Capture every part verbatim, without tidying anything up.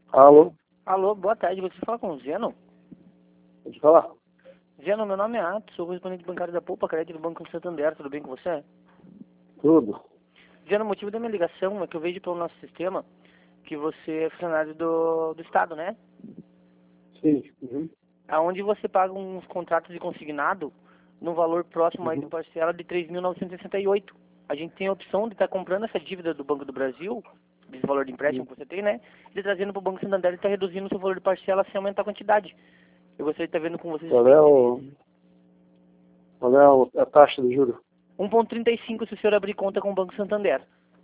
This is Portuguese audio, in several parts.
Alô? Alô, boa tarde. Você fala com o Zeno? Pode falar? Zeno, meu nome é Atos, sou correspondente bancário da Poupa Crédito do Banco Santander. Tudo bem com você? Tudo. Zeno, o motivo da minha ligação é que eu vejo pelo nosso sistema que você é funcionário do, do Estado, né? Sim. Uhum. Aonde você paga uns contratos de consignado no valor próximo aí Uhum. de parcela de três mil novecentos e sessenta e oito. A gente tem a opção de estar comprando essa dívida do Banco do Brasil, desse valor de empréstimo Uhum. que você tem, né? E trazendo para o Banco Santander e está reduzindo o seu valor de parcela sem aumentar a quantidade. Eu gostaria de estar vendo com vocês. Qual é o... Qual é o- a taxa de juros? um vírgula trinta e cinco se o senhor abrir conta com o Banco Santander.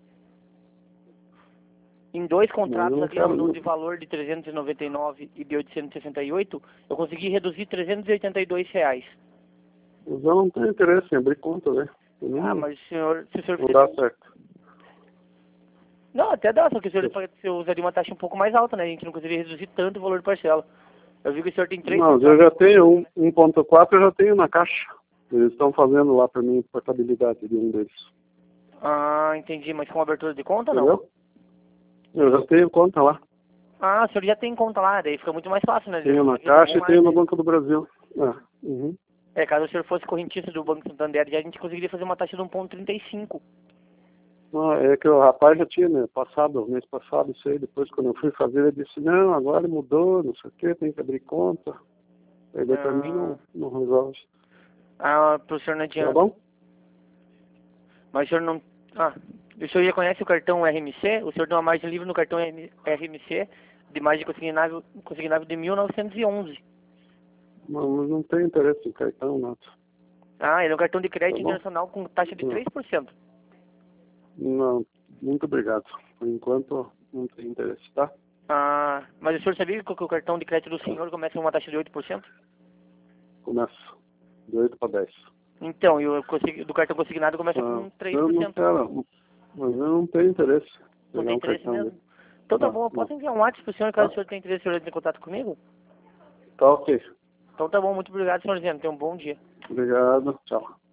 Em dois Não, eu contratos não aqui, quero... um Não. de valor de trezentos e noventa e nove e de oitocentos e sessenta e oito, eu consegui reduzir trezentos e oitenta e dois reais. Mas eu não tenho interesse em abrir conta, né? Eu Ah, não, mas o senhor, se o senhor não fizer... dá certo. Não, até dá, só que o senhor eu usaria uma taxa um pouco mais alta, né? A gente não conseguiria reduzir tanto o valor de parcela. Eu vi que o senhor tem três Não, eu contratos. já tenho um, um ponto quatro, eu já tenho na caixa. Eles estão fazendo lá para mim portabilidade de um deles. Ah, entendi, mas com abertura de conta ou não? Entendeu? Eu já tenho conta lá. Ah, o senhor já tem conta lá, daí fica muito mais fácil, né? Tenho na Já caixa pagou e tenho mais, no né? Banco do Brasil. Ah, uhum. É, caso o senhor fosse correntista do Banco Santander, já a gente conseguiria fazer uma taxa de um vírgula trinta e cinco. Ah, é que o rapaz já tinha, né, passado, mês passado, isso aí, depois quando eu fui fazer, ele disse, não, agora mudou, não sei o que, tem que abrir conta. Aí daí pra mim Ah, não, não resolve. ah, pro senhor não Tá adianta. bom? Mas o senhor não... Ah, o senhor já conhece o cartão R M C? O senhor tem uma margem livre no cartão R M C de margem consignável, consignável de mil novecentos e onze. Não, mas não tem interesse em cartão, nada. Ah, ele é um cartão de Tá crédito bom? internacional com taxa de Não, três por cento. não, muito obrigado. Por enquanto não tem interesse, tá? Ah, mas o senhor sabia que o cartão de crédito do senhor começa com uma taxa de oito por cento? Começa de oito para dez. Então, e o consig- do cartão consignado começa Ah, com três eu por não cento. quero, mas eu não tenho interesse em Não pegar tem um interesse cartão mesmo? dele. Então tá Não, bom, eu não. posso enviar um WhatsApp pro senhor caso Tá? o senhor tenha interesse, o senhor entre em contato comigo? Tá ok. Então tá bom, muito obrigado, senhor Zeno. Tenha um bom dia. Obrigado. Tchau.